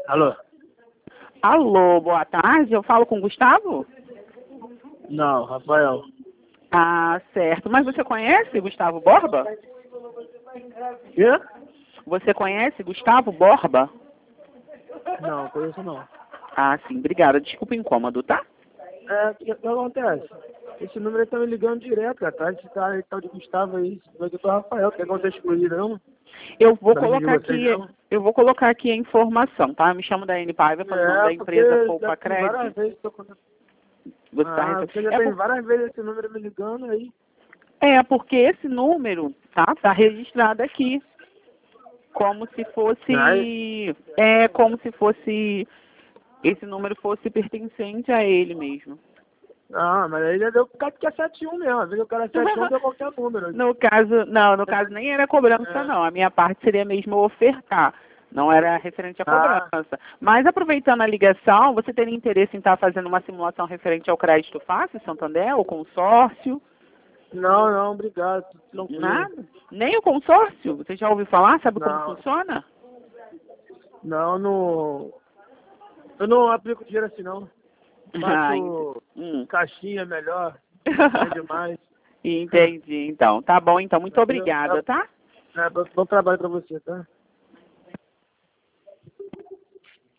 Alô? Alô, boa tarde. Eu falo com o Gustavo? Não, Rafael. Ah, certo. Mas você conhece Gustavo Borba? Quê? Você conhece Gustavo Borba? Não, conheço não. Ah, sim. Obrigada. Desculpa o incômodo, tá? O que acontece? Esse número aí tá me ligando direto, cara. Tá esse cara aí, tal de Gustavo aí. Vai do Rafael. O que acontece com ele, não? Eu vou Da rede de colocar vocês, aqui, não? eu vou colocar aqui a informação, tá? Eu me chamo Daiane Paiva, falando em nome da Porque empresa já Poupa tem várias Crédito. vezes Você tá porque já é, tem por- várias vezes esse número me ligando aí. é porque esse número, tá registrado aqui como se Aí, fosse, esse número fosse pertencente a ele mesmo. mas aí já deu por causa que é 71 mesmo. Às vezes o cara é 71, deu qualquer número. No caso, não, no caso nem era cobrança, É. não. A minha parte seria mesmo ofertar. Não era referente à Ah, cobrança. Mas aproveitando a ligação, você teria interesse em estar fazendo uma simulação referente ao crédito fácil, Santander, ou consórcio? não, obrigado. Tudo tranquilo. Nada? Nem o consórcio? Você já ouviu falar? Sabe como Não, funciona? não. Eu não aplico dinheiro assim, não. Ah, Faço caixinha melhor. É demais. Entendi, então. Tá bom, então. Muito Entendeu? obrigada, tá? Bom trabalho pra você, tá?